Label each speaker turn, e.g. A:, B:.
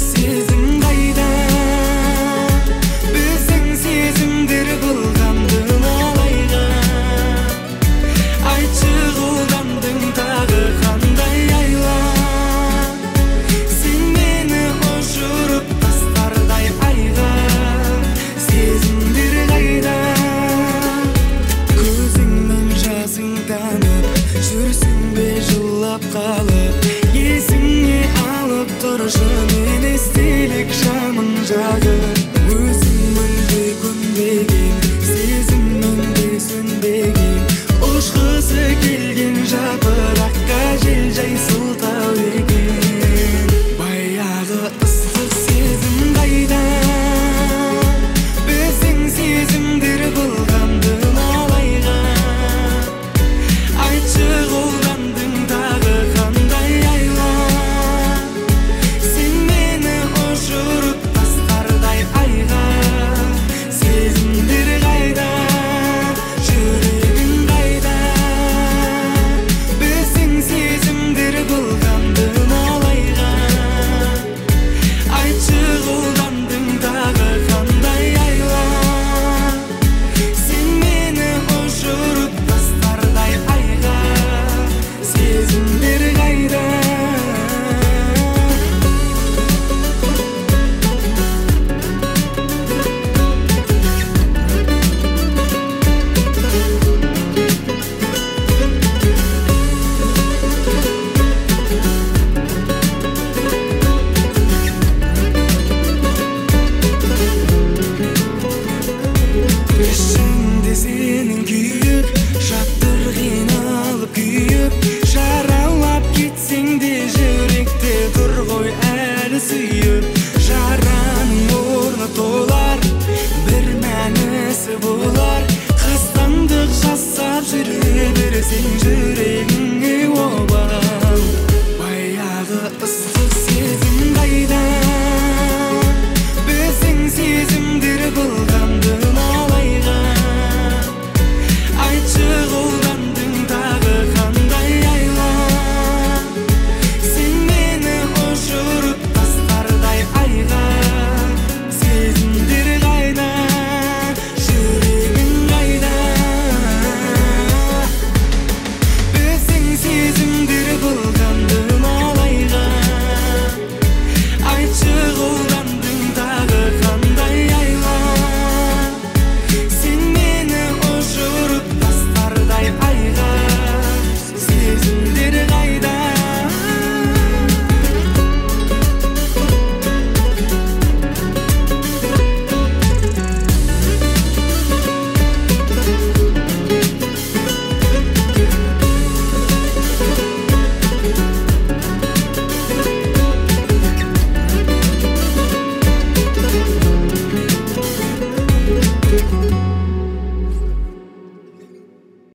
A: сезім қайда? Біздің сезімдер былғанды алайға. Айтшы қолдандың тағы қандай айла? Сен мені ұшырып тастардай айға. Сезімдер қайда? Көзіңнен жасың танып, жүрсің бе жылап қалып? Есіңе алып тұршы мен естелік шамын жағып. Өзің мүлде көнбеген, сезімнің де сөнбеген, ұшқысы келген жапыраққа жел жай сылтау екен. Баяғы ыстық сезім қайда? Біздің сезімдер былғанды алайға. Айтшы қолдандың тағы қандай айла? Сен мені ұшырып тастардай айға. Сезімдер қайда? Жүрегің қайда? Біздің сезімдер былғанды алайға. Айтшы қолдандың тағы қандай айла? Сен мені ұшырып тастардай айға. Сезімдер қайда? Ішінде сенің күйік, жаттыр қиналып күйіп. Жаралап кетсең де жүректе тұр ғой әлі сүйіп. Жараның орны толар, бір мәнісі болар. Қастандық жасап жүре берсең